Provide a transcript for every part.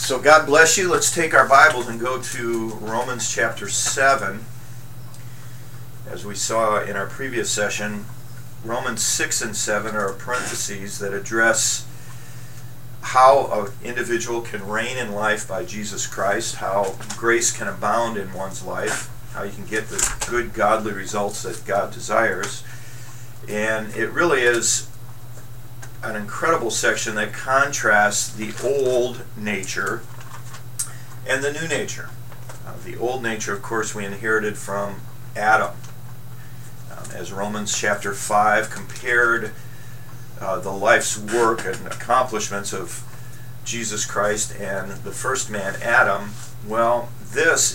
So God bless you. Let's take our Bibles and go to Romans chapter 7. As we saw in our previous session, Romans 6 and 7 are parentheses that address how an individual can reign in life by Jesus Christ, how grace can abound in one's life, how you can get the good godly results that God desires. And it really is an incredible section that contrasts the old nature and the new nature. The old nature, of course, we inherited from Adam. As Romans chapter 5 compared the life's work and accomplishments of Jesus Christ and the first man, Adam, well, this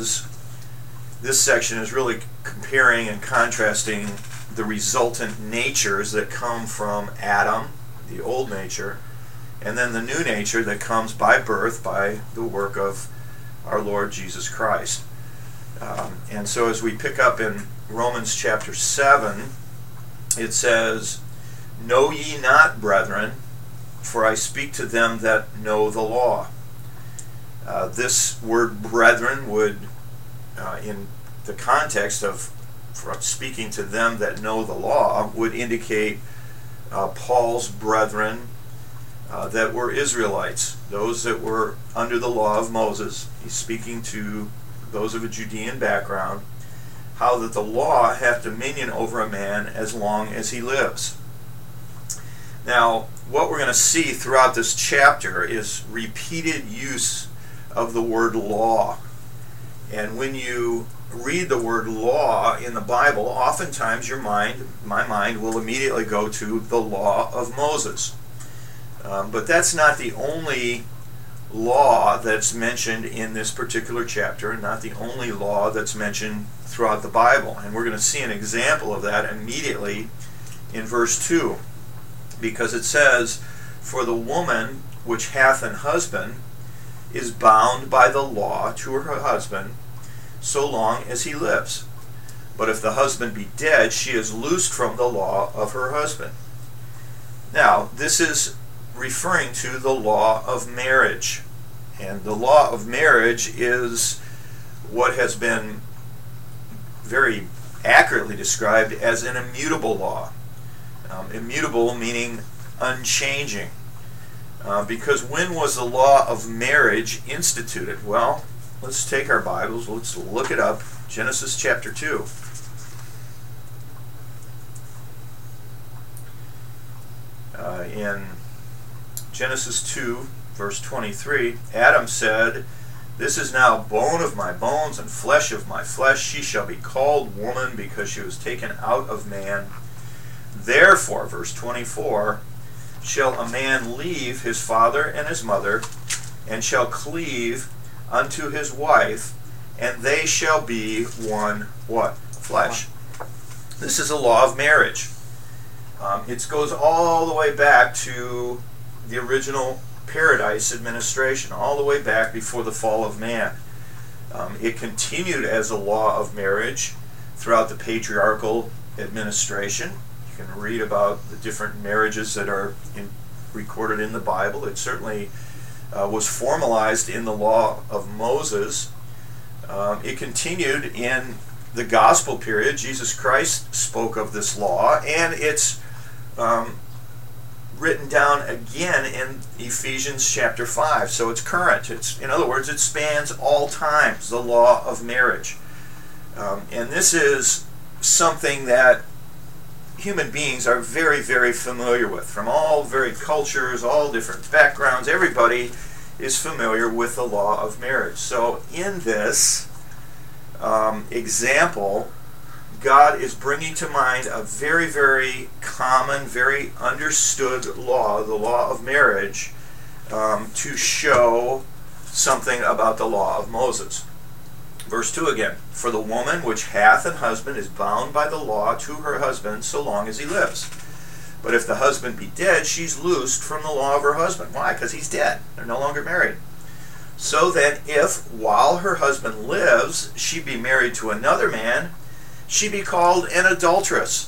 section is really comparing and contrasting the resultant natures that come from Adam, the old nature, and then the new nature that comes by birth, by the work of our Lord Jesus Christ. And so as we pick up in Romans chapter 7, it says, "Know ye not, brethren, for I speak to them that know the law." This word brethren would, in the context of speaking to them that know the law, would indicate Paul's brethren that were Israelites, those that were under the law of Moses. He's speaking to those of a Judean background, how that the law hath dominion over a man as long as he lives. Now, what we're going to see throughout this chapter is repeated use of the word law. And when you read the word law in the Bible, oftentimes my mind will immediately go to the law of Moses. But that's not the only law that's mentioned in this particular chapter, and not the only law that's mentioned throughout the Bible. And we're going to see an example of that immediately in verse 2, because it says, "For the woman which hath an husband is bound by the law to her husband so long as he lives. But if the husband be dead, she is loosed from the law of her husband." Now, this is referring to the law of marriage. And the law of marriage is what has been very accurately described as an immutable law. Immutable meaning unchanging. Because when was the law of marriage instituted? Well, let's take our Bibles, let's look it up. Genesis chapter 2. In Genesis 2, verse 23, Adam said, "This is now bone of my bones and flesh of my flesh. She shall be called woman because she was taken out of man. Therefore," verse 24, "shall a man leave his father and his mother, and shall cleave unto his wife, and they shall be one," what? Flesh. This is a law of marriage. It goes all the way back to the original paradise administration, all the way back before the fall of man. It continued as a law of marriage throughout the patriarchal administration. You can read about the different marriages that are recorded in the Bible. It certainly was formalized in the law of Moses. It continued in the gospel period. Jesus Christ spoke of this law, and it's written down again in Ephesians chapter 5. So it's current. In other words, it spans all times, the law of marriage. And this is something that human beings are very, very familiar with. From all varied cultures, all different backgrounds, everybody is familiar with the law of marriage. So in this example, God is bringing to mind a very, very common, very understood law, the law of marriage, to show something about the law of Moses. Verse 2 again, "For the woman which hath an husband is bound by the law to her husband so long as he lives. But if the husband be dead, she's loosed from the law of her husband." Why? Because he's dead. They're no longer married. "So then, if while her husband lives she be married to another man, she be called an adulteress."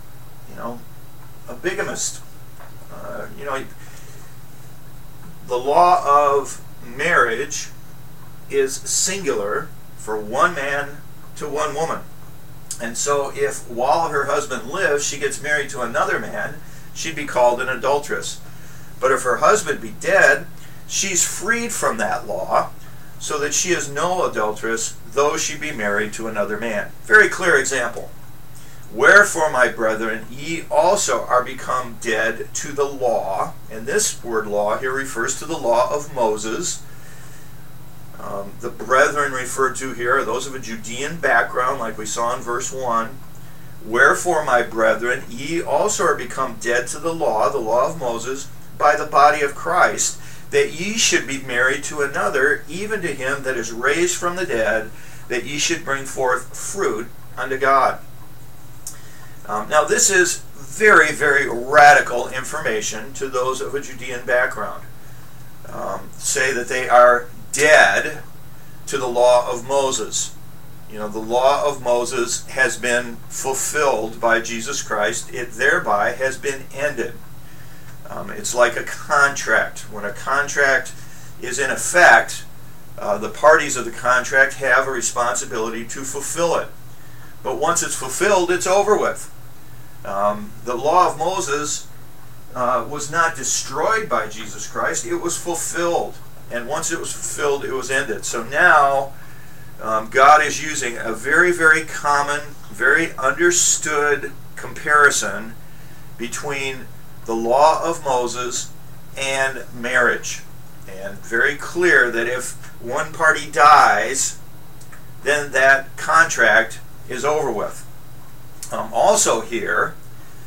A bigamist. The law of marriage is singular for one man to one woman. And so if while her husband lives she gets married to another man, she'd be called an adulteress. But if her husband be dead, she's freed from that law, so that she is no adulteress, though she be married to another man. Very clear example. Wherefore, my brethren, ye also are become dead to the law. And this word law here refers to the law of Moses. The brethren referred to here are those of a Judean background, like we saw in verse 1. Wherefore, my brethren, ye also are become dead to the law of Moses, by the body of Christ, that ye should be married to another, even to him that is raised from the dead, that ye should bring forth fruit unto God. Now this is very, very radical information to those of a Judean background. Say that they are dead to the law of Moses. You know, the law of Moses has been fulfilled by Jesus Christ. It thereby has been ended. It's like a contract. When a contract is in effect, the parties of the contract have a responsibility to fulfill it. But once it's fulfilled, it's over with. The law of Moses was not destroyed by Jesus Christ. It was fulfilled. And once it was fulfilled, it was ended. So now, God is using a very, very common, very understood comparison between the law of Moses and marriage. And very clear that if one party dies, then that contract is over with. Also here,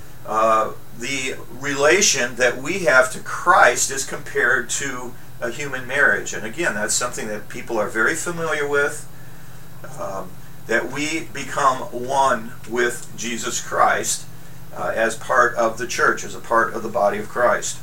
the relation that we have to Christ is compared to a human marriage. And again, that's something that people are very familiar with, that we become one with Jesus Christ as part of the church, as a part of the body of Christ.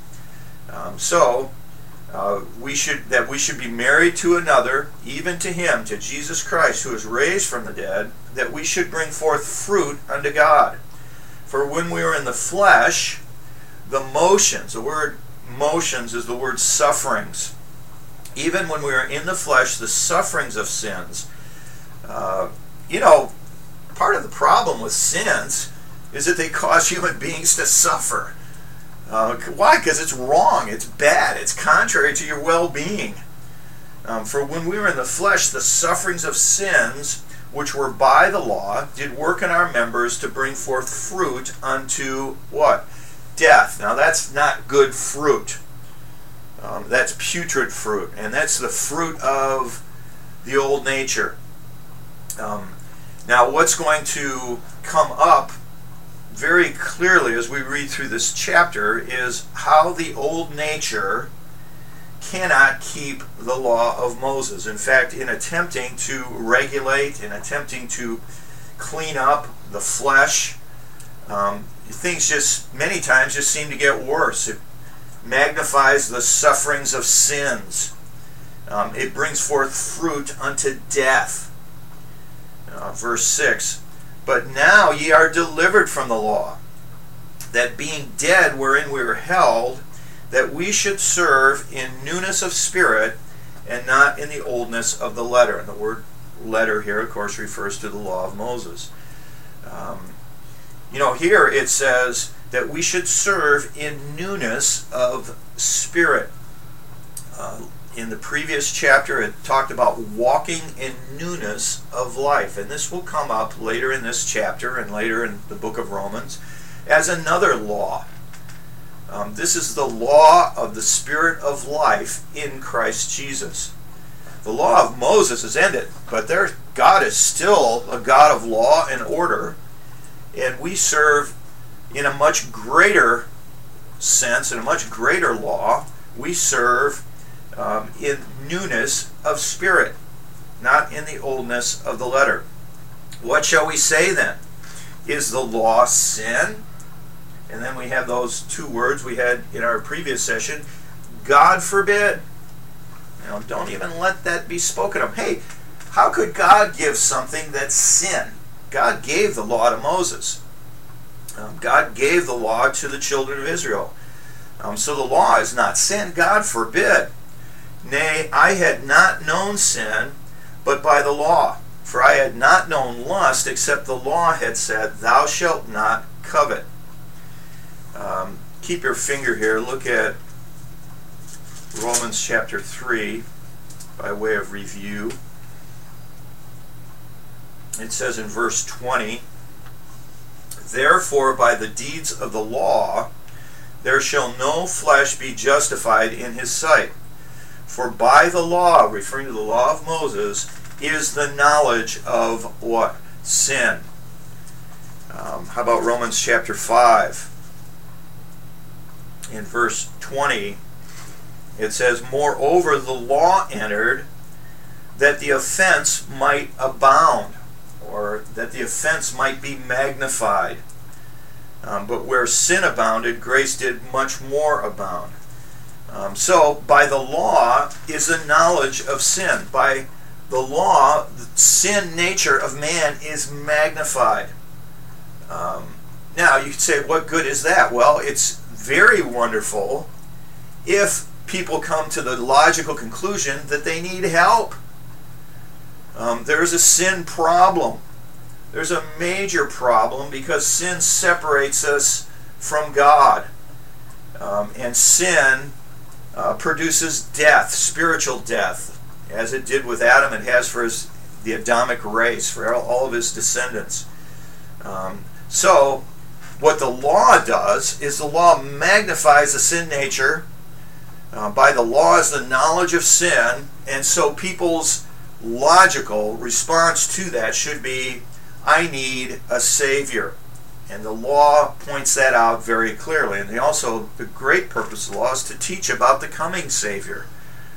We should be married to another, even to him, to Jesus Christ, who is raised from the dead, that we should bring forth fruit unto God. For when we are in the flesh, the motions, the word motions is the word sufferings. Even when we are in the flesh, the sufferings of sins. Part of the problem with sins is that they cause human beings to suffer. Why? Because it's wrong, it's bad, it's contrary to your well-being. For when we were in the flesh, the sufferings of sins, which were by the law, did work in our members to bring forth fruit unto what? Death. Now that's not good fruit. That's putrid fruit, and that's the fruit of the old nature. Now what's going to come up very clearly as we read through this chapter is how the old nature cannot keep the law of Moses. In fact, in attempting to regulate, in attempting to clean up the flesh, things many times seem to get worse. It magnifies the sufferings of sins. It brings forth fruit unto death. Verse 6, but now ye are delivered from the law, that being dead wherein we were held, that we should serve in newness of spirit, and not in the oldness of the letter. And the word letter here, of course, refers to the law of Moses. Here it says that we should serve in newness of spirit. In the previous chapter, it talked about walking in newness of life. And this will come up later in this chapter and later in the book of Romans as another law. This is the law of the Spirit of life in Christ Jesus. The law of Moses is ended, but God is still a God of law and order, and we serve in a much greater sense, in a much greater law. We serve in newness of spirit, not in the oldness of the letter. What shall we say then? Is the law sin? And then we have those two words we had in our previous session. God forbid. Don't even let that be spoken of. Hey, how could God give something that's sin? God gave the law to Moses. God gave the law to the children of Israel. So the law is not sin. God forbid. Nay, I had not known sin, but by the law. For I had not known lust, except the law had said, Thou shalt not covet. Keep your finger here. Look at Romans chapter 3 by way of review. It says in verse 20, Therefore by the deeds of the law there shall no flesh be justified in his sight. For by the law, referring to the law of Moses, is the knowledge of what? Sin. How about Romans chapter 5? In verse 20, it says, Moreover, the law entered that the offense might abound, or that the offense might be magnified. But where sin abounded, grace did much more abound. So, by the law is the knowledge of sin. By the law, the sin nature of man is magnified. Now, you could say, what good is that? Well, it's very wonderful if people come to the logical conclusion that they need help. There's a sin problem. There's a major problem because sin separates us from God. And sin produces death, spiritual death. As it did with Adam, it has for the Adamic race, for all of his descendants. So, what the law does is the law magnifies the sin nature. By the law is the knowledge of sin, and so people's logical response to that should be, I need a Savior. And the law points that out very clearly. And the great purpose of the law is to teach about the coming Savior.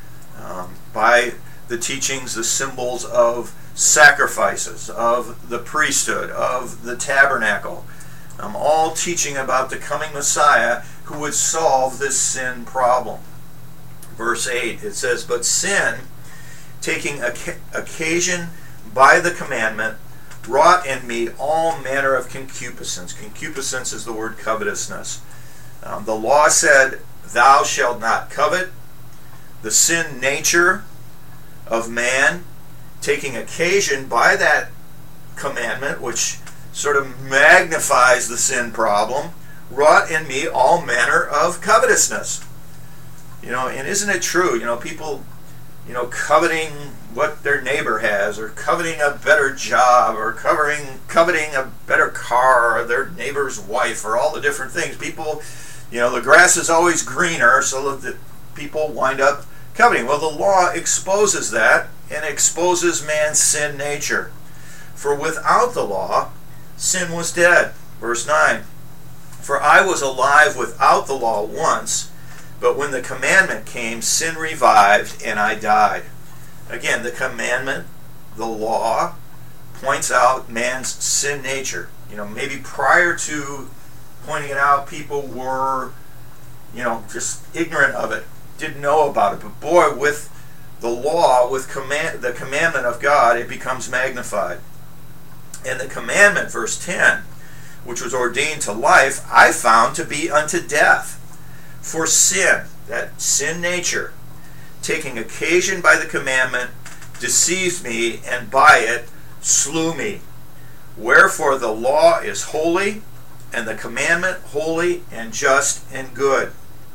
By the teachings, the symbols of sacrifices, of the priesthood, of the tabernacle, all teaching about the coming Messiah who would solve this sin problem. Verse 8, it says, But sin, taking occasion by the commandment, wrought in me all manner of concupiscence. Concupiscence is the word covetousness. The law said, Thou shalt not covet. The sin nature of man, taking occasion by that commandment, which sort of magnifies the sin problem, wrought in me all manner of covetousness. And isn't it true? People, coveting what their neighbor has, or coveting a better job, or coveting a better car, or their neighbor's wife, or all the different things. People, the grass is always greener, so that people wind up coveting. Well, the law exposes that, and exposes man's sin nature. For without the law, sin was dead. Verse 9, For I was alive without the law once, but when the commandment came, sin revived, and I died. Again, the commandment, the law, points out man's sin nature. Maybe prior to pointing it out, people were, just ignorant of it, didn't know about it. But boy, with the law, with the commandment of God, it becomes magnified. And the commandment, verse 10, which was ordained to life, I found to be unto death. For sin, that sin nature, taking occasion by the commandment, deceived me, and by it slew me. Wherefore the law is holy, and the commandment holy and just and good.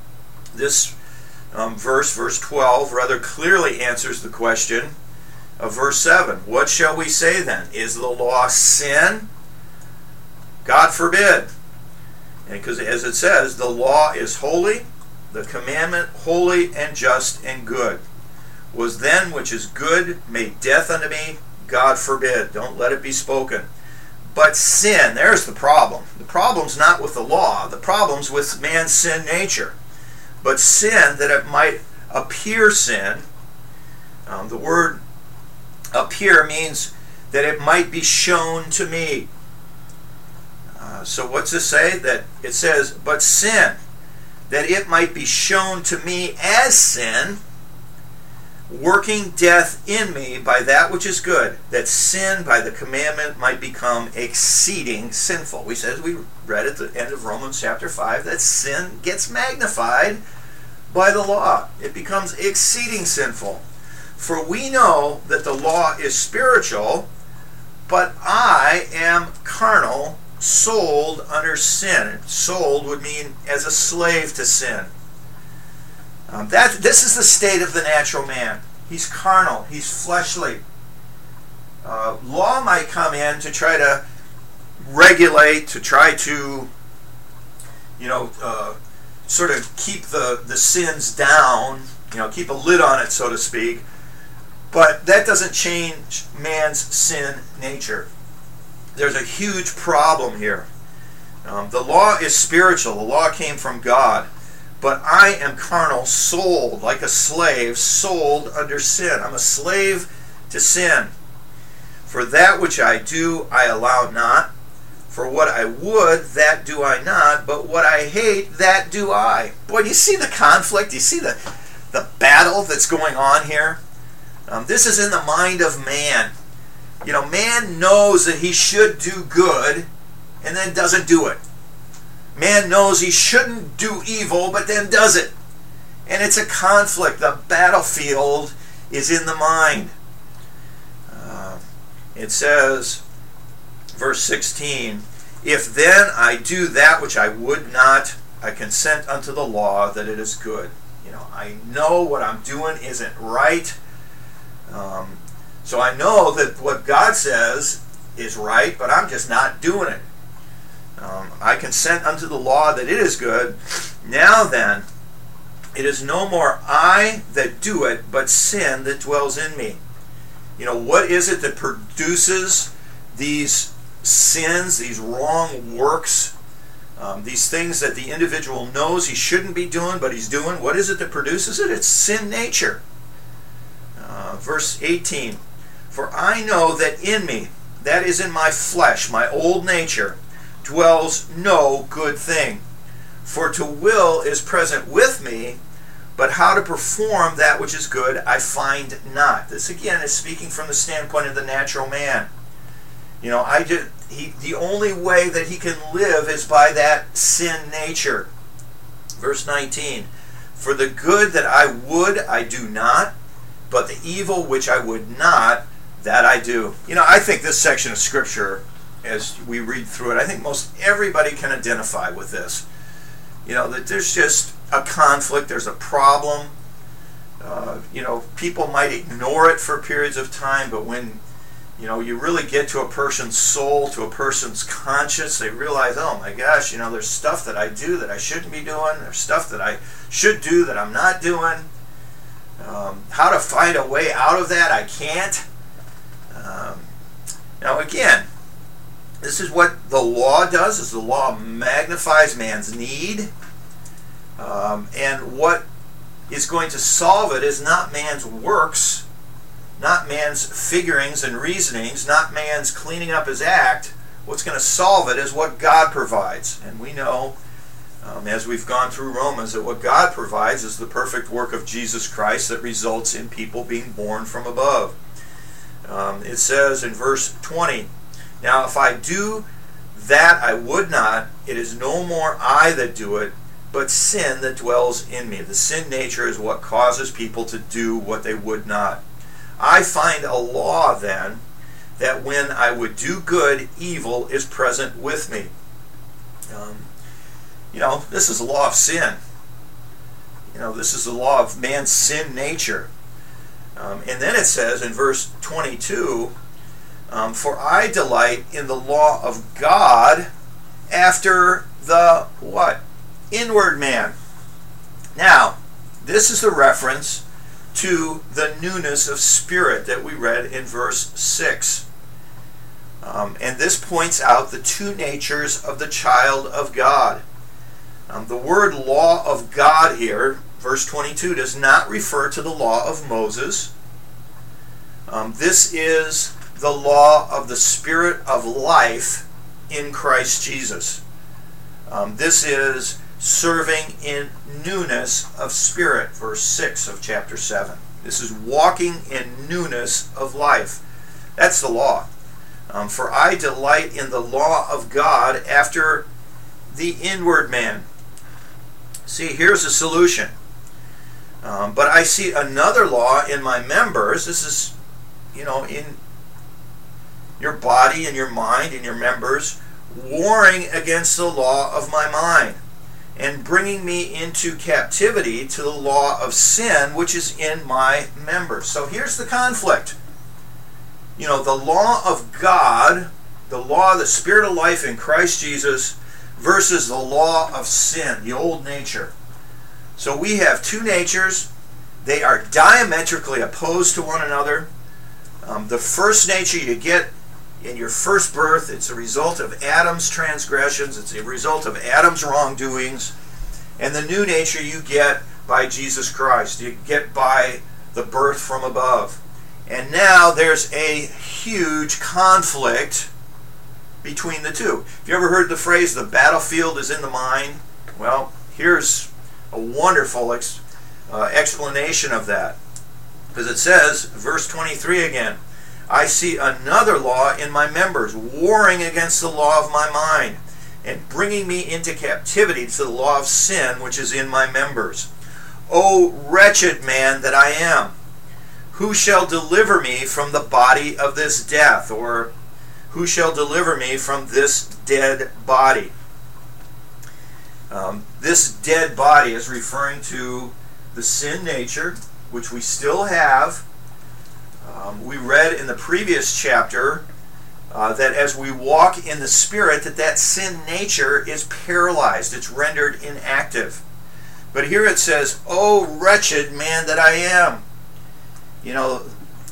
This verse 12, rather clearly answers the question of verse 7. What shall we say then? Is the law sin? God forbid. Because as it says, the law is holy, the commandment holy and just and good. Was then which is good made death unto me? God forbid. Don't let it be spoken. But sin, there's the problem. The problem's not with the law. The problem's with man's sin nature. But sin, that it might appear sin, the word appear means that it might be shown to me. So what's this say? That it says, but sin, that it might be shown to me as sin, working death in me by that which is good, that sin by the commandment might become exceeding sinful. We said, as we read at the end of Romans chapter 5, that sin gets magnified by the law. It becomes exceeding sinful. For we know that the law is spiritual, but I am carnal, sold under sin. Sold would mean as a slave to sin. This is the state of the natural man. He's carnal. He's fleshly. Law might come in to try to regulate, to try to, sort of keep the sins down, keep a lid on it, so to speak. But that doesn't change man's sin nature. There's a huge problem here. The law is spiritual. The law came from God. But I am carnal, sold, like a slave, sold under sin. I'm a slave to sin. For that which I do, I allow not. For what I would, that do I not. But what I hate, that do I. Boy, do you see the conflict? Do you see the battle that's going on here? This is in the mind of man. Man knows that he should do good and then doesn't do it. Man knows he shouldn't do evil, but then does it. And it's a conflict. The battlefield is in the mind. It says, verse 16, if then I do that which I would not, I consent unto the law that it is good. I know what I'm doing isn't right. So I know that what God says is right, but I'm just not doing it. I consent unto the law that it is good. Now then, it is no more I that do it, but sin that dwells in me. What is it that produces these sins, these wrong works, these things that the individual knows he shouldn't be doing, but he's doing? What is it that produces it? It's sin nature. Verse 18, for I know that in me, that is in my flesh, my old nature, dwells no good thing. For to will is present with me, but how to perform that which is good I find not. This again is speaking from the standpoint of the natural man. The only way that he can live is by that sin nature. Verse 19, for the good that I would I do not, but the evil which I would not, that I do. I think this section of Scripture, as we read through it, I think most everybody can identify with this. That there's just a conflict, there's a problem. People might ignore it for periods of time, but when you really get to a person's soul, to a person's conscience, they realize, oh my gosh, there's stuff that I do that I shouldn't be doing. There's stuff that I should do that I'm not doing. How to find a way out of that, I can't. Now again, this is what the law does, is the law magnifies man's need. And what is going to solve it is not man's works, not man's figurings and reasonings, not man's cleaning up his act. What's going to solve it is what God provides. And we know, as we've gone through Romans, that what God provides is the perfect work of Jesus Christ that results in people being born from above. It says in verse 20, now if I do that I would not, it is no more I that do it, but sin that dwells in me. The sin nature is what causes people to do what they would not. I find a law then, that when I would do good, evil is present with me. This is the law of sin. This is the law of man's sin nature. And then it says in verse 22, for I delight in the law of God after the what? Inward man. Now, this is the reference to the newness of spirit that we read in verse 6. And this points out the two natures of the child of God. The word law of God here, verse 22, does not refer to the law of Moses. This is the law of the Spirit of life in Christ Jesus. This is serving in newness of spirit, verse 6 of chapter 7. This is walking in newness of life. That's the law. For I delight in the law of God after the inward man. See, here's the solution. But I see another law in my members. This is, in your body and your mind and your members, warring against the law of my mind and bringing me into captivity to the law of sin which is in my members. So here's the conflict. The law of God, the law of the Spirit of life in Christ Jesus versus the law of sin, the old nature. So we have two natures. They are diametrically opposed to one another. The first nature you get in your first birth, it's a result of Adam's transgressions. It's a result of Adam's wrongdoings. And the new nature you get by Jesus Christ. You get by the birth from above. And now there's a huge conflict between the two. Have you ever heard the phrase, the battlefield is in the mind? Well, here's a wonderful explanation of that. Because it says, verse 23 again, I see another law in my members, warring against the law of my mind, and bringing me into captivity to the law of sin which is in my members. O wretched man that I am, who shall deliver me from the body of this death? Or who shall deliver me from this dead body? This dead body is referring to the sin nature, which we still have. We read in the previous chapter that as we walk in the Spirit, that sin nature is paralyzed. It's rendered inactive. But here it says, "O wretched man that I am." The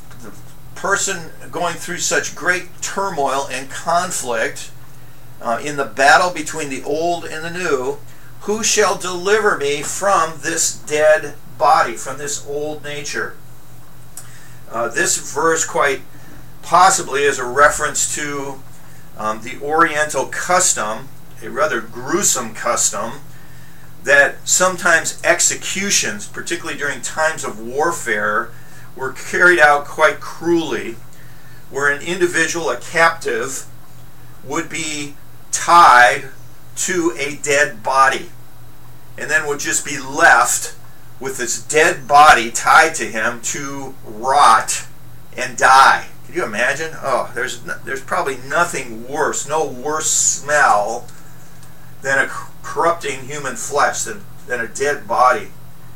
person going through such great turmoil and conflict in the battle between the old and the new, who shall deliver me from this dead body, from this old nature? This verse quite possibly is a reference to the Oriental custom, a rather gruesome custom, that sometimes executions, particularly during times of warfare, were carried out quite cruelly, where an individual, a captive, would be tied to a dead body and then would just be left with this dead body tied to him to rot and die. Can you imagine? Oh, there's probably nothing worse, no worse smell than a corrupting human flesh, than a dead body.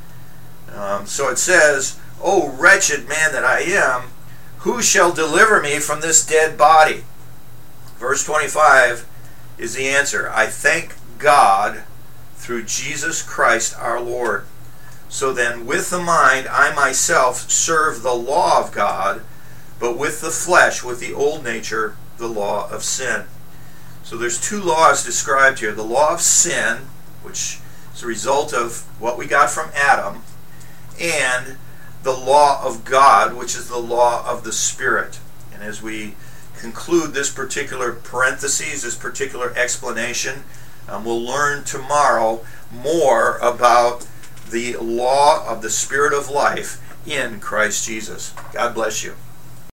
So it says, "O wretched man that I am, who shall deliver me from this dead body?" Verse 25 is the answer. I thank God through Jesus Christ our Lord. So then with the mind I myself serve the law of God, but with the flesh, with the old nature, the law of sin. So there's two laws described here. The law of sin, which is a result of what we got from Adam, and the law of God, which is the law of the Spirit. And as we conclude this particular parenthesis, this particular explanation, we'll learn tomorrow more about the law of the Spirit of life in Christ Jesus. God bless you.